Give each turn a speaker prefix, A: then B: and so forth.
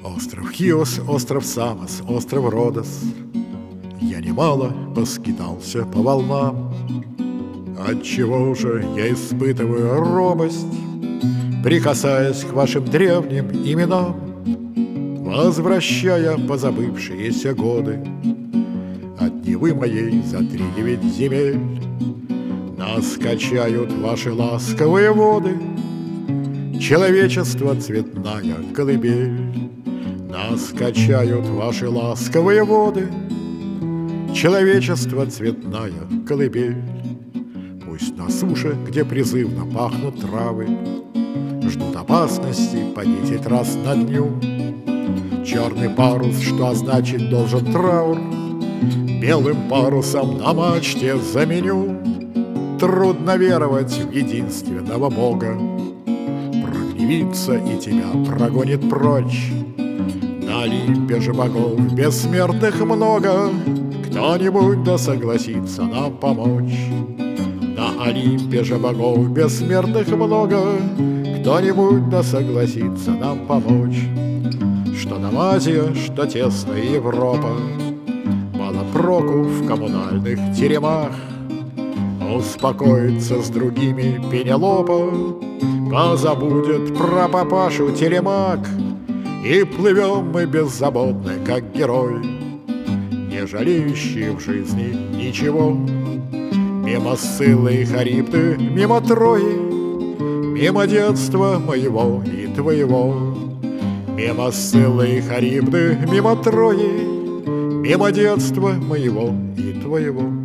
A: Остров Хиос, остров Самос, остров Родос. Я немало поскитался по волнам. Отчего же я испытываю робость, прикасаясь к вашим древним именам, возвращая позабывшиеся годы от Невы моей за 3-9 земель. Нас качают ваши ласковые воды, человечество цветная колыбель. Нас качают ваши ласковые воды, человечество цветная колыбель. Пусть на суше, где призывно пахнут травы, ждут опасности по 10 раз на дню. Черный парус, что означить должен траур, белым парусом на мачте заменю. Трудно веровать в единственного Бога, прогневится и тебя прогонит прочь. На Олимпе же богов бессмертных много, кто-нибудь да согласится нам помочь. На Олимпе же богов бессмертных много, кто-нибудь да согласится нам помочь. Что Дамазия, что тесная Европа, мало проку в коммунальных теремах. Успокоится с другими Пенелопа, позабудет про папашу Телемак. И плывем мы беззаботны, как герой, не жалеющие в жизни ничего. Мимо Сциллы и Харибды, мимо Трои, мимо детства моего и твоего. Мимо Сциллы и Харибды, мимо Трои, мимо детства моего и твоего.